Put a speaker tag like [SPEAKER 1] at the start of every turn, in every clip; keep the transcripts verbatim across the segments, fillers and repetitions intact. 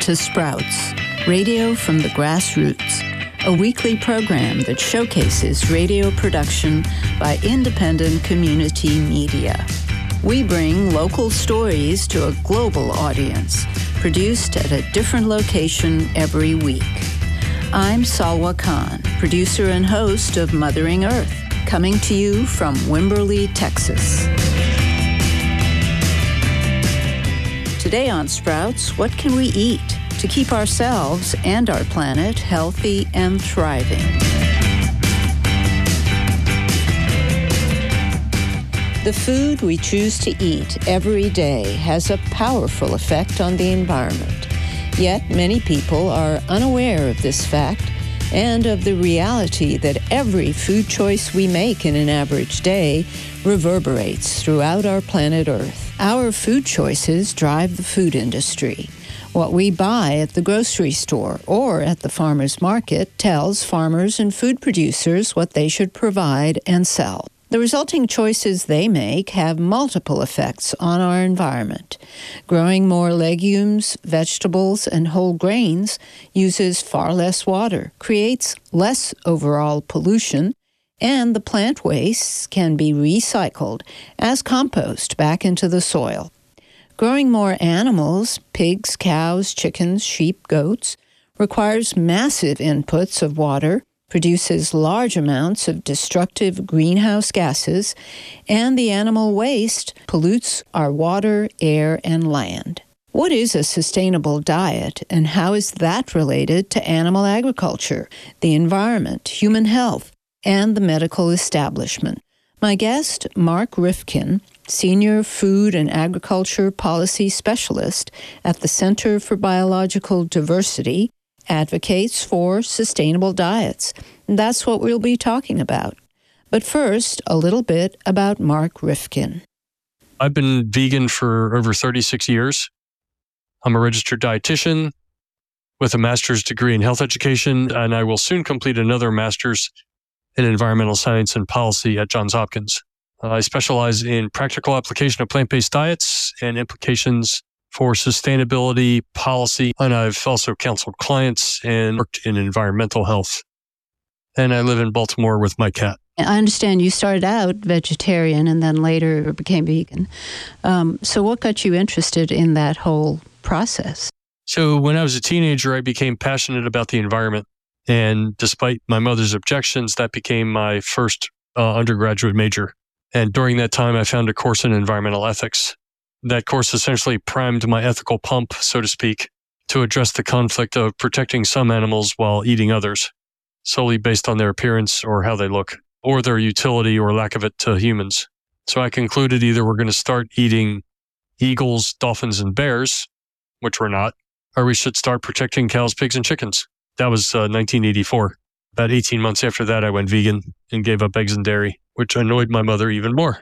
[SPEAKER 1] to Sprouts, radio from the grassroots, a weekly program that showcases radio production by independent community media. We bring local stories to a global audience, produced at a different location every week. I'm Salwa Khan, producer and host of Mothering Earth, coming to you from Wimberley, Texas. Today on Sprouts, what can we eat to keep ourselves and our planet healthy and thriving? The food we choose to eat every day has a powerful effect on the environment. Yet many people are unaware of this fact and of the reality that every food choice we make in an average day reverberates throughout our planet Earth. Our food choices drive the food industry. What we buy at the grocery store or at the farmer's market tells farmers and food producers what they should provide and sell. The resulting choices they make have multiple effects on our environment. Growing more legumes, vegetables, and whole grains uses far less water, creates less overall pollution, and the plant wastes can be recycled as compost back into the soil. Growing more animals, pigs, cows, chickens, sheep, goats, requires massive inputs of water, produces large amounts of destructive greenhouse gases, and the animal waste pollutes our water, air, and land. What is a sustainable diet, and how is that related to animal agriculture, the environment, human health, and the medical establishment? My guest, Mark Rifkin, Senior Food and Agriculture Policy Specialist at the Center for Biological Diversity, advocates for sustainable diets. And that's what we'll be talking about. But first, a little bit about Mark Rifkin.
[SPEAKER 2] I've been vegan for over thirty-six years. I'm a registered dietitian with a master's degree in health education, and I will soon complete another master's in environmental science and policy at Johns Hopkins. Uh, I specialize in practical application of plant-based diets and implications for sustainability policy, and I've also counseled clients and worked in environmental health. And I live in Baltimore with my cat.
[SPEAKER 1] I understand you started out vegetarian and then later became vegan. Um, so what got you interested in that whole process?
[SPEAKER 2] So when I was a teenager, I became passionate about the environment. And despite my mother's objections, that became my first uh, undergraduate major. And during that time, I found a course in environmental ethics. That course essentially primed my ethical pump, so to speak, to address the conflict of protecting some animals while eating others, solely based on their appearance or how they look, or their utility or lack of it to humans. So I concluded either we're going to start eating eagles, dolphins, and bears, which we're not, or we should start protecting cows, pigs, and chickens. That was uh, nineteen eighty-four. About eighteen months after that, I went vegan and gave up eggs and dairy, which annoyed my mother even more.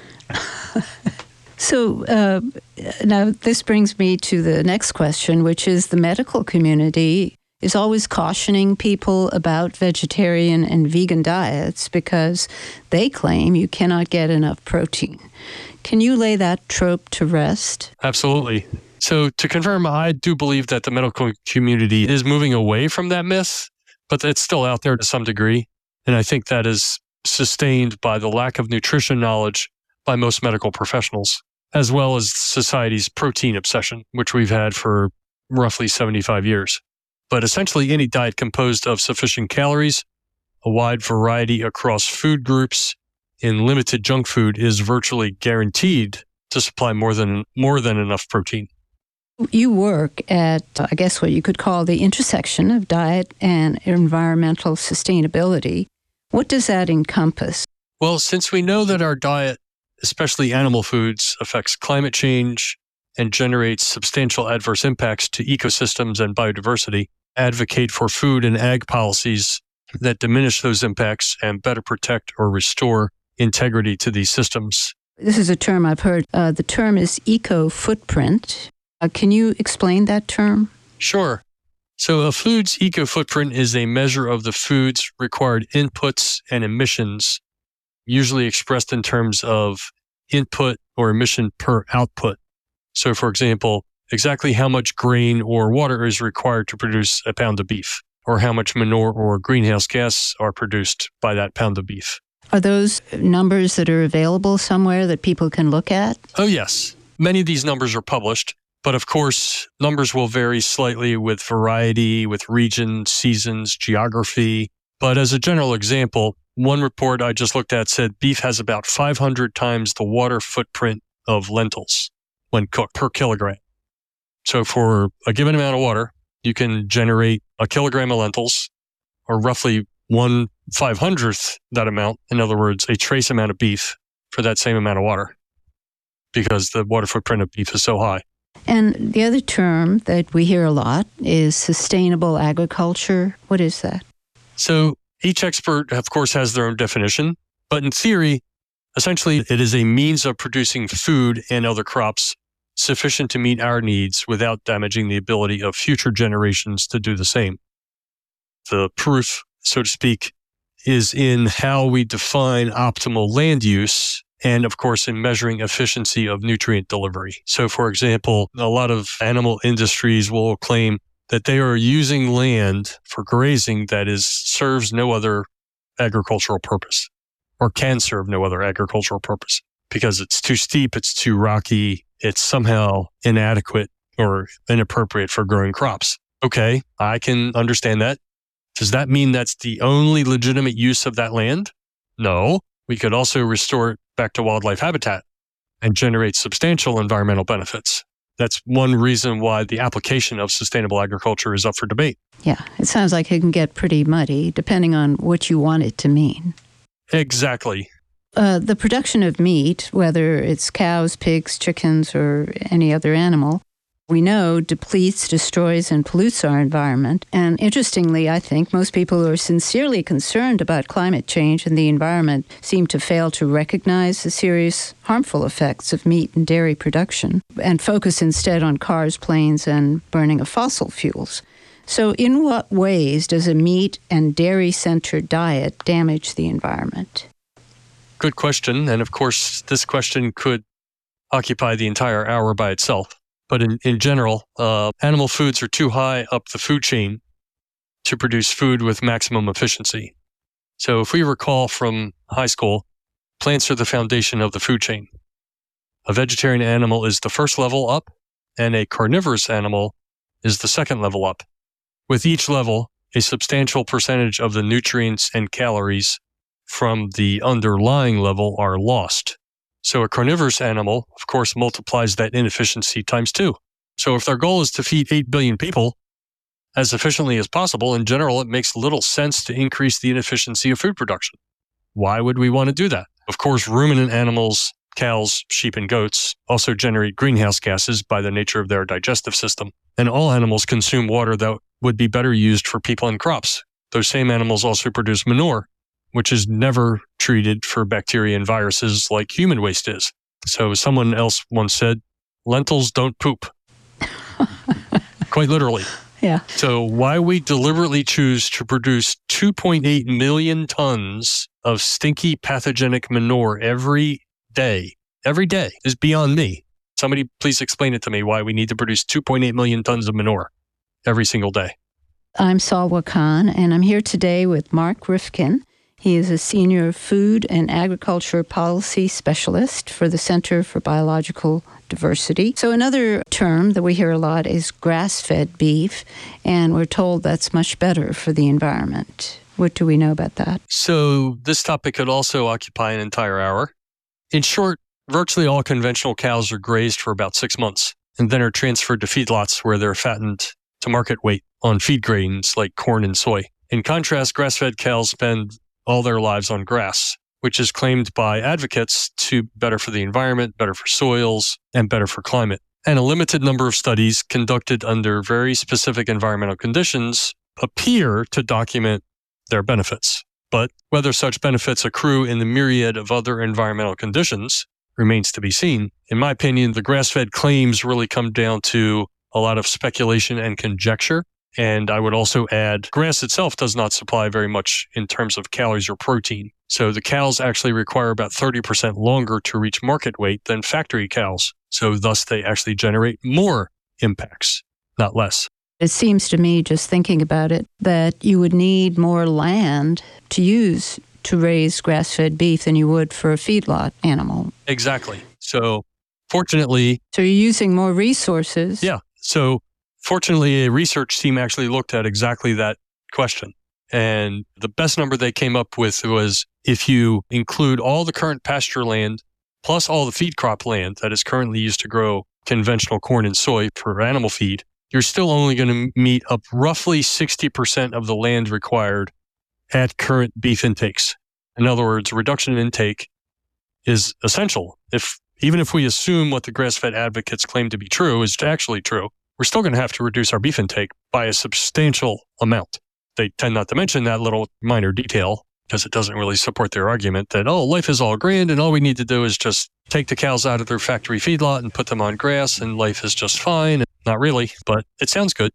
[SPEAKER 1] So uh, now this brings me to the next question, which is the medical community is always cautioning people about vegetarian and vegan diets because they claim you cannot get enough protein. Can you lay that trope to rest?
[SPEAKER 2] Absolutely. So to confirm, I do believe that the medical community is moving away from that myth, but it's still out there to some degree. And I think that is sustained by the lack of nutrition knowledge by most medical professionals, as well as society's protein obsession, which we've had for roughly seventy-five years. But essentially, any diet composed of sufficient calories, a wide variety across food groups, and limited junk food is virtually guaranteed to supply more than more than enough protein.
[SPEAKER 1] You work at, I guess, what you could call the intersection of diet and environmental sustainability. What does that encompass?
[SPEAKER 2] Well, since we know that our diet, especially animal foods, affects climate change and generates substantial adverse impacts to ecosystems and biodiversity, advocate for food and ag policies that diminish those impacts and better protect or restore integrity to these systems.
[SPEAKER 1] This is a term I've heard. Uh, the term is eco-footprint. Uh, can you explain that term?
[SPEAKER 2] Sure. So a food's eco-footprint is a measure of the food's required inputs and emissions, usually expressed in terms of input or emission per output. So for example, exactly how much grain or water is required to produce a pound of beef, or how much manure or greenhouse gas are produced by that pound of beef.
[SPEAKER 1] Are those numbers that are available somewhere that people can look at?
[SPEAKER 2] Oh, yes. Many of these numbers are published, but of course, numbers will vary slightly with variety, with region, seasons, geography. But as a general example, one report I just looked at said beef has about five hundred times the water footprint of lentils when cooked per kilogram. So for a given amount of water, you can generate a kilogram of lentils, or roughly one five hundredth that amount. In other words, a trace amount of beef for that same amount of water, because the water footprint of beef is so high.
[SPEAKER 1] And the other term that we hear a lot is sustainable agriculture. What is that?
[SPEAKER 2] So each expert, of course, has their own definition, but in theory, essentially, it is a means of producing food and other crops sufficient to meet our needs without damaging the ability of future generations to do the same. The proof, so to speak, is in how we define optimal land use and, of course, in measuring efficiency of nutrient delivery. So, for example, a lot of animal industries will claim that they are using land for grazing that is serves no other agricultural purpose, or can serve no other agricultural purpose, because it's too steep, it's too rocky, it's somehow inadequate or inappropriate for growing crops. Okay, I can understand that. Does that mean that's the only legitimate use of that land? No. We could also restore it back to wildlife habitat and generate substantial environmental benefits. That's one reason why the application of sustainable agriculture is up for debate.
[SPEAKER 1] Yeah, it sounds like it can get pretty muddy depending on what you want it to mean.
[SPEAKER 2] Exactly.
[SPEAKER 1] Uh, the production of meat, whether it's cows, pigs, chickens, or any other animal, we know depletes, destroys, and pollutes our environment. And interestingly, I think most people who are sincerely concerned about climate change and the environment seem to fail to recognize the serious harmful effects of meat and dairy production and focus instead on cars, planes, and burning of fossil fuels. So in what ways does a meat and dairy-centered diet damage the environment?
[SPEAKER 2] Good question. And of course, this question could occupy the entire hour by itself. But in, in general, uh, animal foods are too high up the food chain to produce food with maximum efficiency. So if we recall from high school, plants are the foundation of the food chain. A vegetarian animal is the first level up, and a carnivorous animal is the second level up. With each level, a substantial percentage of the nutrients and calories from the underlying level are lost. So a carnivorous animal, of course, multiplies that inefficiency times two. So if their goal is to feed eight billion people as efficiently as possible, in general, it makes little sense to increase the inefficiency of food production. Why would we want to do that? Of course, ruminant animals, cows, sheep, and goats also generate greenhouse gases by the nature of their digestive system. And all animals consume water that would be better used for people and crops. Those same animals also produce manure, which is never treated for bacteria and viruses like human waste is. So someone else once said, lentils don't poop. Quite literally.
[SPEAKER 1] Yeah.
[SPEAKER 2] So why we deliberately choose to produce two point eight million tons of stinky pathogenic manure every day, every day is beyond me. Somebody please explain it to me why we need to produce two point eight million tons of manure every single day.
[SPEAKER 1] I'm Salwa Khan, and I'm here today with Mark Rifkin. He is a senior food and agriculture policy specialist for the Center for Biological Diversity. So another term that we hear a lot is grass-fed beef, and we're told that's much better for the environment. What do we know about that?
[SPEAKER 2] So this topic could also occupy an entire hour. In short, virtually all conventional cows are grazed for about six months and then are transferred to feedlots where they're fattened to market weight on feed grains like corn and soy. In contrast, grass-fed cows spend all their lives on grass, which is claimed by advocates to be better for the environment, better for soils, and better for climate. And a limited number of studies conducted under very specific environmental conditions appear to document their benefits. But whether such benefits accrue in the myriad of other environmental conditions remains to be seen. In my opinion, the grass-fed claims really come down to a lot of speculation and conjecture. And I would also add, grass itself does not supply very much in terms of calories or protein. So the cows actually require about thirty percent longer to reach market weight than factory cows. So thus they actually generate more impacts, not less.
[SPEAKER 1] It seems to me, just thinking about it, that you would need more land to use to raise grass-fed beef than you would for a feedlot animal.
[SPEAKER 2] Exactly. So fortunately...
[SPEAKER 1] So you're using more resources.
[SPEAKER 2] Yeah. So fortunately, a research team actually looked at exactly that question. And the best number they came up with was if you include all the current pasture land plus all the feed crop land that is currently used to grow conventional corn and soy for animal feed, you're still only going to meet up roughly sixty percent of the land required at current beef intakes. In other words, reduction in intake is essential. If even if we assume what the grass-fed advocates claim to be true is actually true, we're still going to have to reduce our beef intake by a substantial amount. They tend not to mention that little minor detail because it doesn't really support their argument that, oh, life is all grand and all we need to do is just take the cows out of their factory feedlot and put them on grass and life is just fine. Not really, but it sounds good.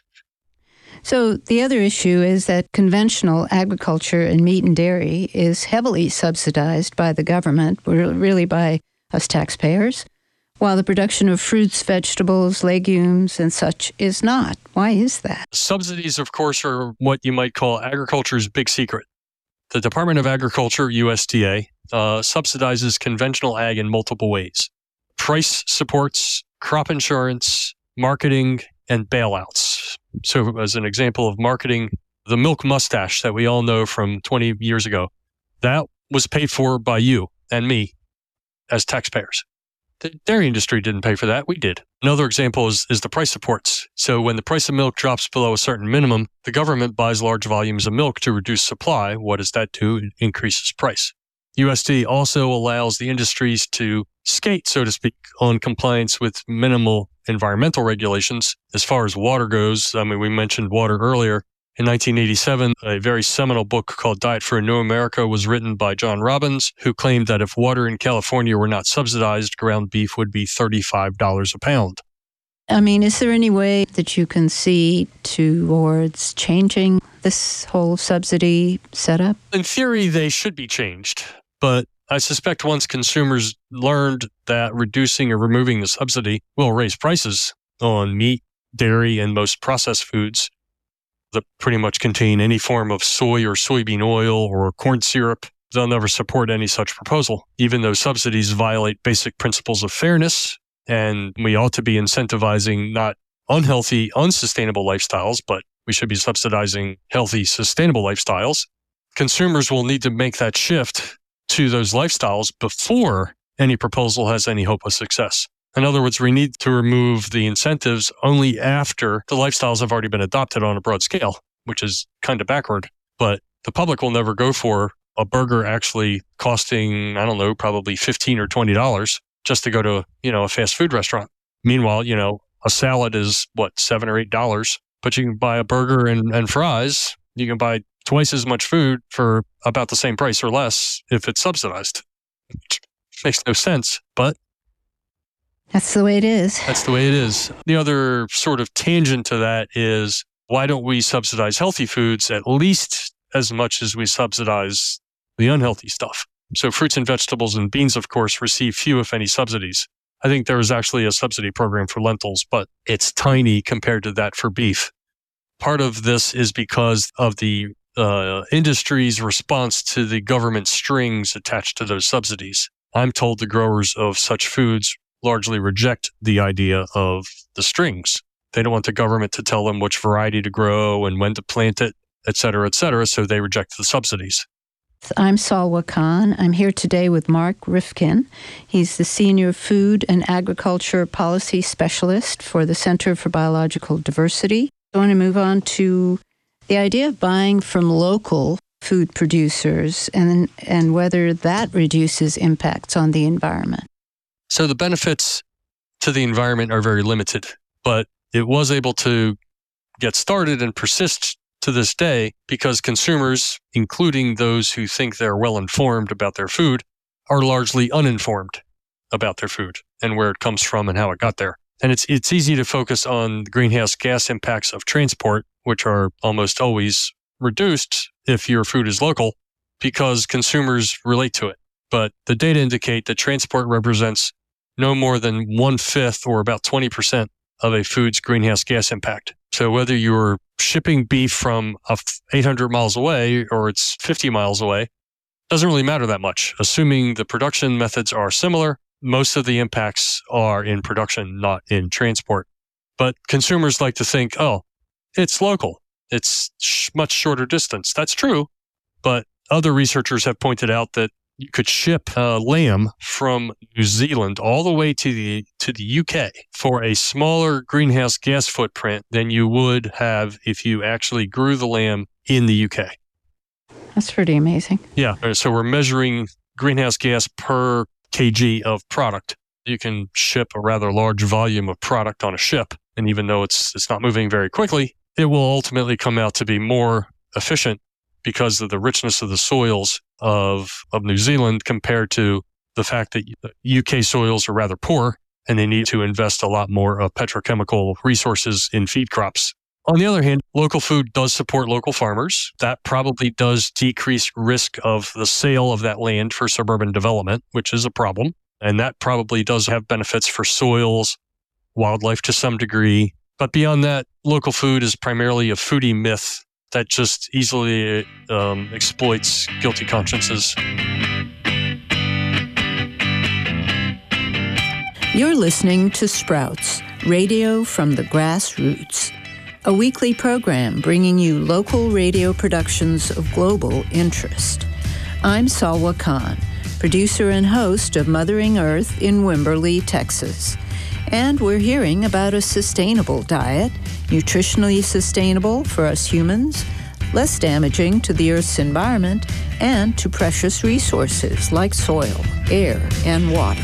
[SPEAKER 1] So the other issue is that conventional agriculture and meat and dairy is heavily subsidized by the government, really by us taxpayers, while the production of fruits, vegetables, legumes, and such is not. Why is that?
[SPEAKER 2] Subsidies, of course, are what you might call agriculture's big secret. The Department of Agriculture, U S D A, uh, subsidizes conventional ag in multiple ways. Price supports, crop insurance, marketing, and bailouts. So as an example of marketing, the milk mustache that we all know from twenty years ago, that was paid for by you and me as taxpayers. The dairy industry didn't pay for that. We did. Another example is, is the price supports. So when the price of milk drops below a certain minimum, the government buys large volumes of milk to reduce supply. What does that do? It increases price. U S D A also allows the industries to skate, so to speak, on compliance with minimal environmental regulations. As far as water goes, I mean, we mentioned water earlier. In nineteen eighty-seven, a very seminal book called Diet for a New America was written by John Robbins, who claimed that if water in California were not subsidized, ground beef would be thirty-five dollars a pound.
[SPEAKER 1] I mean, is there any way that you can see towards changing this whole subsidy setup?
[SPEAKER 2] In theory, they should be changed, but I suspect once consumers learned that reducing or removing the subsidy will raise prices on meat, dairy, and most processed foods that pretty much contain any form of soy or soybean oil or corn syrup, they'll never support any such proposal, even though subsidies violate basic principles of fairness. And we ought to be incentivizing not unhealthy, unsustainable lifestyles, but we should be subsidizing healthy, sustainable lifestyles. Consumers will need to make that shift to those lifestyles before any proposal has any hope of success. In other words, we need to remove the incentives only after the lifestyles have already been adopted on a broad scale, which is kind of backward. But the public will never go for a burger actually costing, I don't know, probably fifteen or twenty dollars just to go to, you know, a fast food restaurant. Meanwhile, you know, a salad is what, seven or eight dollars, but you can buy a burger and, and fries. You can buy twice as much food for about the same price or less if it's subsidized. Which makes no sense, but
[SPEAKER 1] that's the way it is.
[SPEAKER 2] That's the way it is. The other sort of tangent to that is, why don't we subsidize healthy foods at least as much as we subsidize the unhealthy stuff? So fruits and vegetables and beans, of course, receive few, if any, subsidies. I think there is actually a subsidy program for lentils, but it's tiny compared to that for beef. Part of this is because of the uh, industry's response to the government strings attached to those subsidies. I'm told the growers of such foods largely reject the idea of the strings. They don't want the government to tell them which variety to grow and when to plant it, et cetera, et cetera, so they reject the subsidies.
[SPEAKER 1] I'm Salwa Khan. I'm here today with Mark Rifkin. He's the Senior Food and Agriculture Policy Specialist for the Center for Biological Diversity. I want to move on to the idea of buying from local food producers and, and whether that reduces impacts on the environment.
[SPEAKER 2] So the benefits to the environment are very limited, but it was able to get started and persist to this day because consumers, including those who think they're well informed about their food, are largely uninformed about their food and where it comes from and how it got there. And it's it's easy to focus on the greenhouse gas impacts of transport, which are almost always reduced if your food is local because consumers relate to it. But the data indicate that transport represents no more than one-fifth or about twenty percent of a food's greenhouse gas impact. So whether you're shipping beef from eight hundred miles away or it's fifty miles away, doesn't really matter that much. Assuming the production methods are similar, most of the impacts are in production, not in transport. But consumers like to think, oh, it's local. It's sh- much shorter distance. That's true. But other researchers have pointed out that you could ship uh, lamb from New Zealand all the way to the to the U K for a smaller greenhouse gas footprint than you would have if you actually grew the lamb in the U K.
[SPEAKER 3] That's pretty amazing.
[SPEAKER 2] Yeah. So we're measuring greenhouse gas per kg of product. You can ship a rather large volume of product on a ship. And even though it's it's not moving very quickly, it will ultimately come out to be more efficient because of the richness of the soils of, of New Zealand compared to the fact that U K soils are rather poor and they need to invest a lot more of petrochemical resources in feed crops. On the other hand, local food does support local farmers. That probably does decrease risk of the sale of that land for suburban development, which is a problem. And that probably does have benefits for soils, wildlife to some degree. But beyond that, local food is primarily a foodie myth that just easily um, exploits guilty consciences.
[SPEAKER 1] You're listening to Sprouts, radio from the grassroots, a weekly program bringing you local radio productions of global interest. I'm Salwa Khan, producer and host of Mothering Earth in Wimberley, Texas. And we're hearing about a sustainable diet, nutritionally sustainable for us humans, less damaging to the Earth's environment, and to precious resources like soil, air, and water.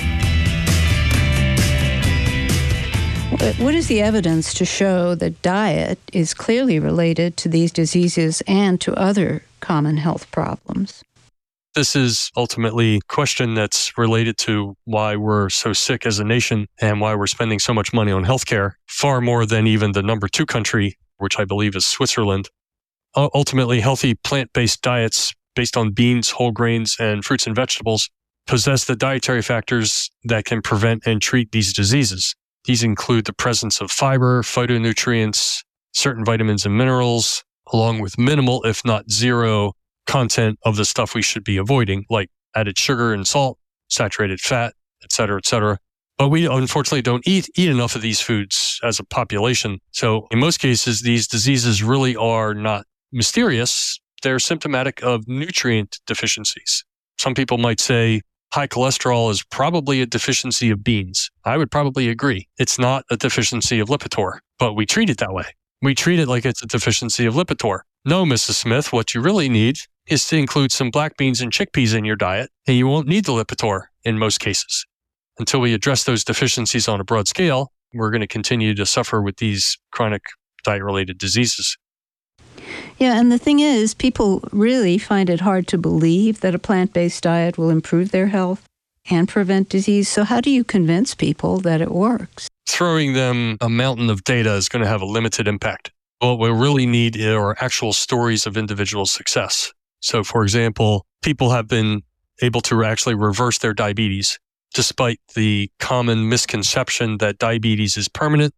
[SPEAKER 3] What is the evidence to show that diet is clearly related to these diseases and to other common health problems?
[SPEAKER 2] This is ultimately a question that's related to why we're so sick as a nation and why we're spending so much money on healthcare, far more than even the number two country, which I believe is Switzerland. Uh, ultimately, healthy plant-based diets based on beans, whole grains, and fruits and vegetables possess the dietary factors that can prevent and treat these diseases. These include the presence of fiber, phytonutrients, certain vitamins and minerals, along with minimal, if not zero, content of the stuff we should be avoiding, like added sugar and salt, saturated fat, et cetera, et cetera. But we unfortunately don't eat, eat enough of these foods as a population. So in most cases, these diseases really are not mysterious. They're symptomatic of nutrient deficiencies. Some people might say high cholesterol is probably a deficiency of beans. I would probably agree. It's not a deficiency of Lipitor, but we treat it that way. We treat it like it's a deficiency of Lipitor. No, Missus Smith, what you really need is to include some black beans and chickpeas in your diet, and you won't need the Lipitor in most cases. Until we address those deficiencies on a broad scale, we're going to continue to suffer with these chronic diet-related diseases.
[SPEAKER 3] Yeah, and the thing is, people really find it hard to believe that a plant-based diet will improve their health and prevent disease. So how do you convince people that it works?
[SPEAKER 2] Throwing them a mountain of data is going to have a limited impact. What we really need are actual stories of individual success. So, for example, people have been able to actually reverse their diabetes, despite the common misconception that diabetes is permanent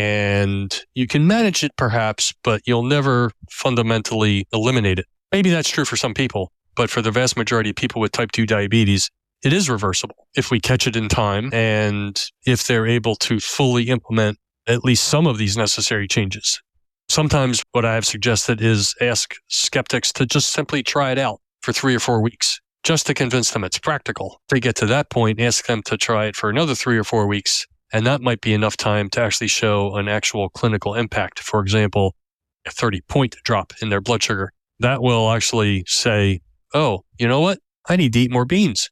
[SPEAKER 2] and you can manage it perhaps, but you'll never fundamentally eliminate it. Maybe that's true for some people, but for the vast majority of people with type two diabetes, it is reversible if we catch it in time and if they're able to fully implement at least some of these necessary changes. Sometimes what I have suggested is ask skeptics to just simply try it out for three or four weeks, just to convince them it's practical. If they get to that point, ask them to try it for another three or four weeks, and that might be enough time to actually show an actual clinical impact. For example, a thirty-point drop in their blood sugar. That will actually say, oh, you know what? I need to eat more beans.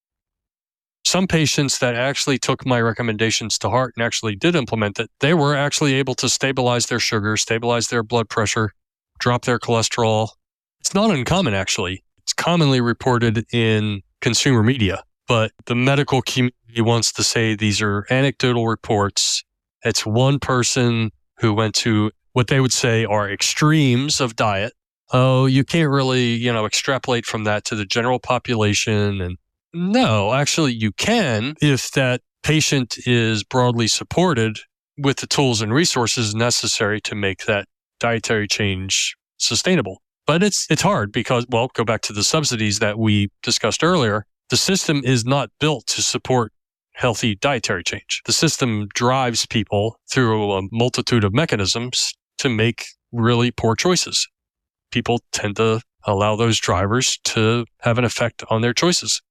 [SPEAKER 2] Some patients that actually took my recommendations to heart and actually did implement it, they were actually able to stabilize their sugar, stabilize their blood pressure, drop their cholesterol. It's not uncommon, actually. It's commonly reported in consumer media, but the medical community wants to say these are anecdotal reports. It's one person who went to what they would say are extremes of diet. Oh, you can't really, you know, extrapolate from that to the general population. And no, actually you can if that patient is broadly supported with the tools and resources necessary to make that dietary change sustainable. But it's it's hard because, well, go back to the subsidies that we discussed earlier. The system is not built to support healthy dietary change. The system drives people through a multitude of mechanisms to make really poor choices. People tend to allow those drivers to have an effect on their choices.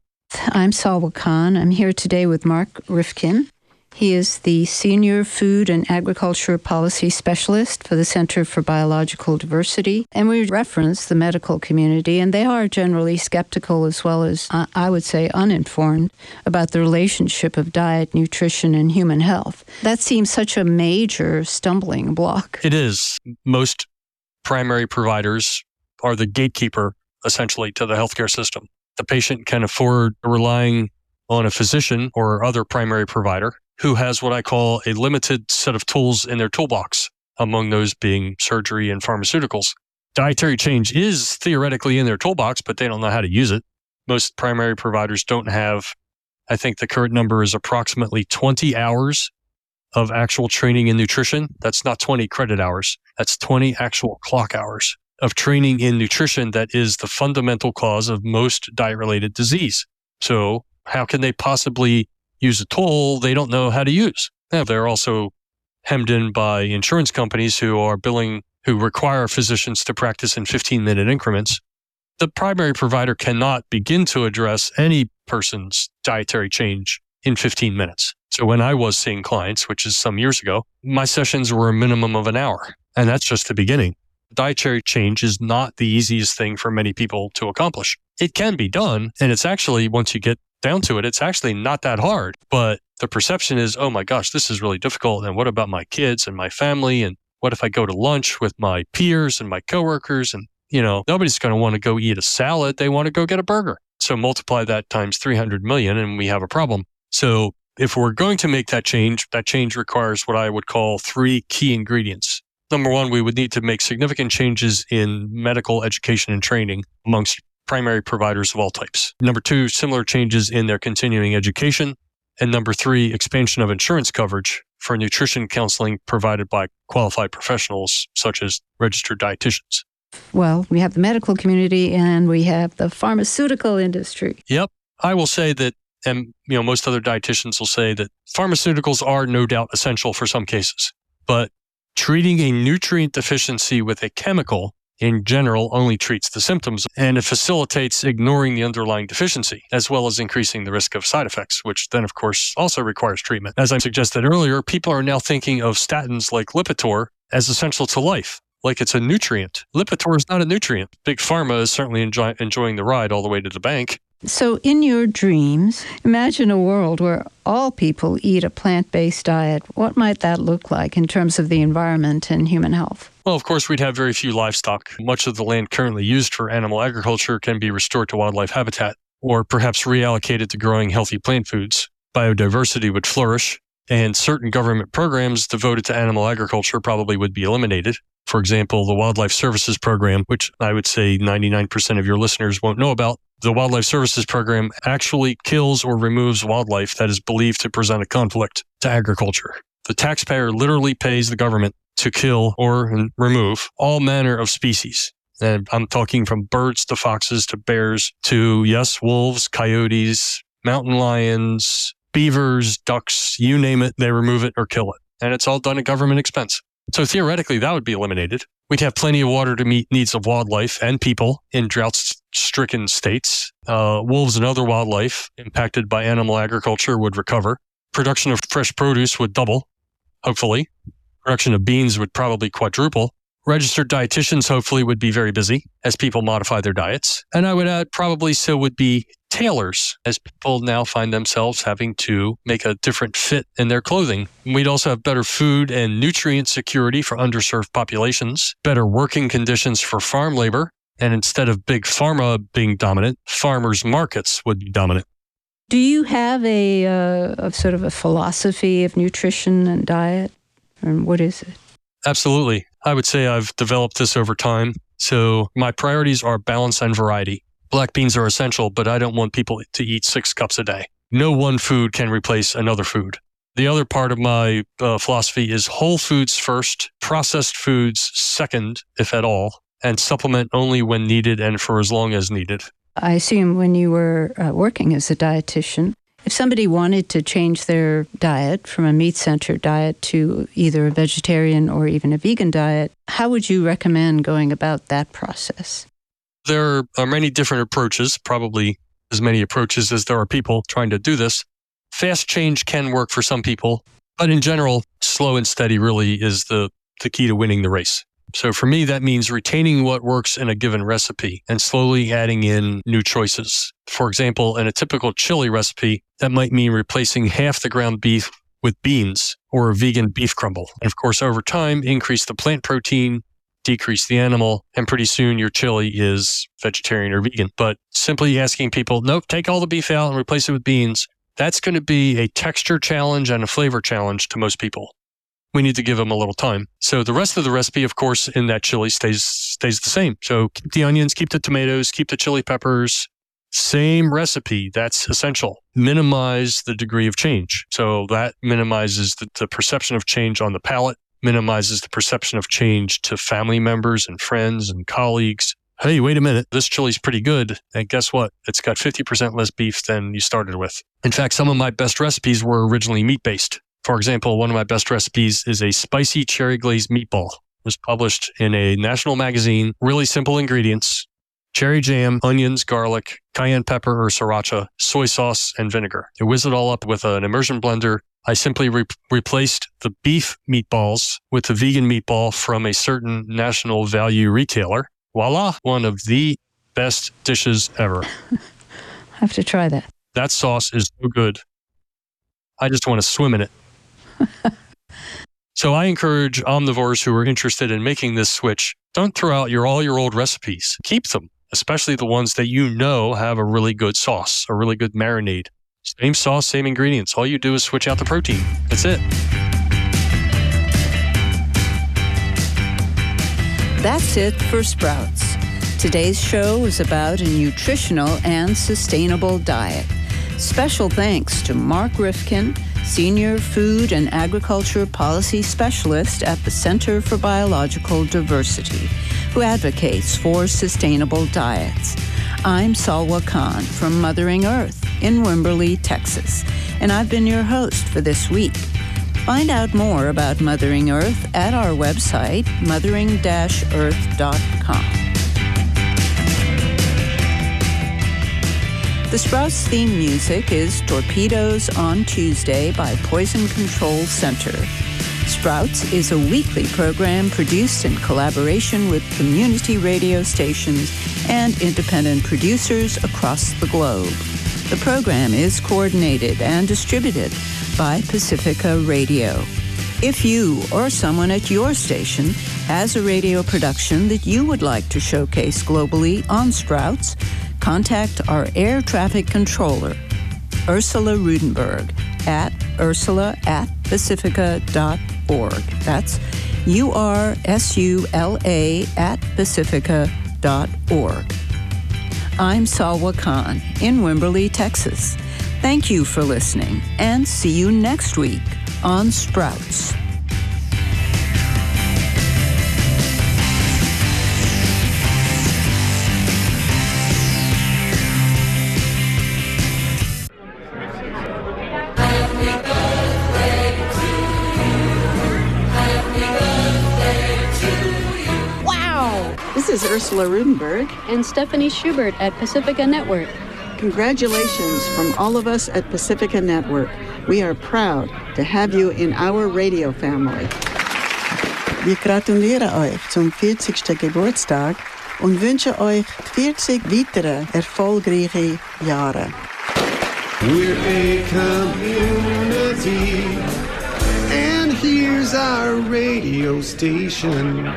[SPEAKER 3] I'm Salwa Khan. I'm here today with Mark Rifkin. He is the Senior Food and Agriculture Policy Specialist for the Center for Biological Diversity. And we reference the medical community, and they are generally skeptical as well as, uh, I would say, uninformed about the relationship of diet, nutrition, and human health. That seems such a major stumbling block.
[SPEAKER 2] It is. Most primary providers are the gatekeeper, essentially, to the healthcare system. The patient can afford relying on a physician or other primary provider who has what I call a limited set of tools in their toolbox, among those being surgery and pharmaceuticals. Dietary change is theoretically in their toolbox, but they don't know how to use it. Most primary providers don't have, I think the current number is approximately twenty hours of actual training in nutrition. That's not twenty credit hours. That's twenty actual clock hours of training in nutrition that is the fundamental cause of most diet-related disease. So how can they possibly use a tool they don't know how to use? Now, they're also hemmed in by insurance companies who are billing, who require physicians to practice in fifteen-minute increments. The primary provider cannot begin to address any person's dietary change in fifteen minutes. So when I was seeing clients, which is some years ago, my sessions were a minimum of an hour, and that's just the beginning. Dietary change is not the easiest thing for many people to accomplish. It can be done, and it's actually, once you get down to it, it's actually not that hard. But the perception is, oh my gosh, this is really difficult. And what about my kids and my family? And what if I go to lunch with my peers and my coworkers? And, you know, nobody's going to want to go eat a salad. They want to go get a burger. So multiply that times three hundred million and we have a problem. So if we're going to make that change, that change requires what I would call three key ingredients. Number one, we would need to make significant changes in medical education and training amongst primary providers of all types. Number two, similar changes in their continuing education. And number three, expansion of insurance coverage for nutrition counseling provided by qualified professionals such as registered dietitians.
[SPEAKER 3] Well, we have the medical community and we have the pharmaceutical industry.
[SPEAKER 2] Yep. I will say that, and you know, most other dietitians will say that pharmaceuticals are no doubt essential for some cases, but treating a nutrient deficiency with a chemical in general only treats the symptoms, and it facilitates ignoring the underlying deficiency, as well as increasing the risk of side effects, which then, of course, also requires treatment. As I suggested earlier, people are now thinking of statins like Lipitor as essential to life, like it's a nutrient. Lipitor is not a nutrient. Big Pharma is certainly enjoy- enjoying the ride all the way to the bank.
[SPEAKER 3] So in your dreams, imagine a world where all people eat a plant-based diet. What might that look like in terms of the environment and human health?
[SPEAKER 2] Well, of course, we'd have very few livestock. Much of the land currently used for animal agriculture can be restored to wildlife habitat or perhaps reallocated to growing healthy plant foods. Biodiversity would flourish, and certain government programs devoted to animal agriculture probably would be eliminated. For example, the Wildlife Services Program, which I would say ninety-nine percent of your listeners won't know about. The Wildlife Services Program actually kills or removes wildlife that is believed to present a conflict to agriculture. The taxpayer literally pays the government to kill or remove all manner of species. And I'm talking from birds to foxes to bears to, yes, wolves, coyotes, mountain lions, beavers, ducks, you name it, they remove it or kill it. And it's all done at government expense. So theoretically, that would be eliminated. We'd have plenty of water to meet needs of wildlife and people in drought-stricken states. Uh, wolves and other wildlife impacted by animal agriculture would recover. Production of fresh produce would double, hopefully. Production of beans would probably quadruple. Registered dietitians hopefully would be very busy as people modify their diets. And I would add probably so would be tailors as people now find themselves having to make a different fit in their clothing. We'd also have better food and nutrient security for underserved populations, better working conditions for farm labor, and instead of big pharma being dominant, farmers' markets would be dominant.
[SPEAKER 3] Do you have a, uh, a sort of a philosophy of nutrition and diet? And what is it?
[SPEAKER 2] Absolutely. I would say I've developed this over time. So my priorities are balance and variety. Black beans are essential, but I don't want people to eat six cups a day. No one food can replace another food. The other part of my uh, philosophy is whole foods first, processed foods second, if at all, and supplement only when needed and for as long as needed.
[SPEAKER 3] I assume when you were uh, working as a dietitian, if somebody wanted to change their diet from a meat-centered diet to either a vegetarian or even a vegan diet, how would you recommend going about that process?
[SPEAKER 2] There are many different approaches, probably as many approaches as there are people trying to do this. Fast change can work for some people, but in general, slow and steady really is the, the key to winning the race. So for me, that means retaining what works in a given recipe and slowly adding in new choices. For example, in a typical chili recipe, that might mean replacing half the ground beef with beans or a vegan beef crumble. And of course, over time, increase the plant protein, decrease the animal, and pretty soon your chili is vegetarian or vegan. But simply asking people, nope, take all the beef out and replace it with beans, that's going to be a texture challenge and a flavor challenge to most people. We need to give them a little time. So the rest of the recipe, of course, in that chili stays stays the same. So keep the onions, keep the tomatoes, keep the chili peppers. Same recipe. That's essential. Minimize the degree of change. So that minimizes the, the perception of change on the palate, minimizes the perception of change to family members and friends and colleagues. Hey, wait a minute, this chili's pretty good. And guess what? It's got fifty percent less beef than you started with. In fact, some of my best recipes were originally meat-based. For example, one of my best recipes is a spicy cherry glazed meatball. It was published in a national magazine. Really simple ingredients: cherry jam, onions, garlic, cayenne pepper or sriracha, soy sauce, and vinegar. I whizzed it all up with an immersion blender. I simply re- replaced the beef meatballs with the vegan meatball from a certain national value retailer. Voila, one of the best dishes ever.
[SPEAKER 3] I have to try that.
[SPEAKER 2] That sauce is so good. I just want to swim in it. So I encourage omnivores who are interested in making this switch, don't throw out your all your old recipes. Keep them, especially the ones that you know have a really good sauce, a really good marinade. Same sauce, same ingredients. All you do is switch out the protein. That's it.
[SPEAKER 1] That's it for Sprouts. Today's show is about a nutritional and sustainable diet. Special thanks to Mark Rifkin, Senior Food and Agriculture Policy Specialist at the Center for Biological Diversity, who advocates for sustainable diets. I'm Salwa Khan from Mothering Earth in Wimberley, Texas, and I've been your host for this week. Find out more about Mothering Earth at our website, mothering dash earth dot com. The Sprouts theme music is Torpedoes on Tuesday by Poison Control Center. Sprouts is a weekly program produced in collaboration with community radio stations and independent producers across the globe. The program is coordinated and distributed by Pacifica Radio. If you or someone at your station has a radio production that you would like to showcase globally on Sprouts, contact our air traffic controller, Ursula Rudenberg, at ursula at pacifica dot org. That's U R S U L A at pacifica dot org. I'm Salwa Khan in Wimberley, Texas. Thank you for listening, and see you next week on Sprouts.
[SPEAKER 4] This is Ursula Rudenberg
[SPEAKER 5] and Stephanie Schubert at Pacifica Network.
[SPEAKER 4] Congratulations from all of us at Pacifica Network. We are proud to have you in our radio family. Wir gratulieren euch zum vierzigsten Geburtstag und wünschen euch vierzig weitere erfolgreiche Jahre.
[SPEAKER 6] We're a community, and here's our radio station.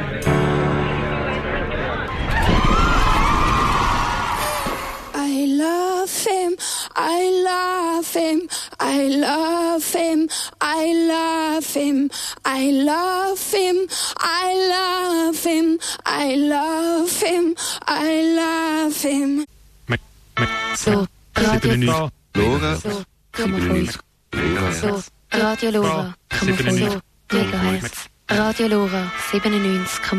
[SPEAKER 7] I love him, I love him, I love him, I love him, I love him, I love him, I love him, I love him.
[SPEAKER 8] So,
[SPEAKER 9] Radio.
[SPEAKER 8] Laura.
[SPEAKER 9] So, kom maar goed.
[SPEAKER 8] So, Radio Lora, Megahertz. Radio Lora, siebenundneunzig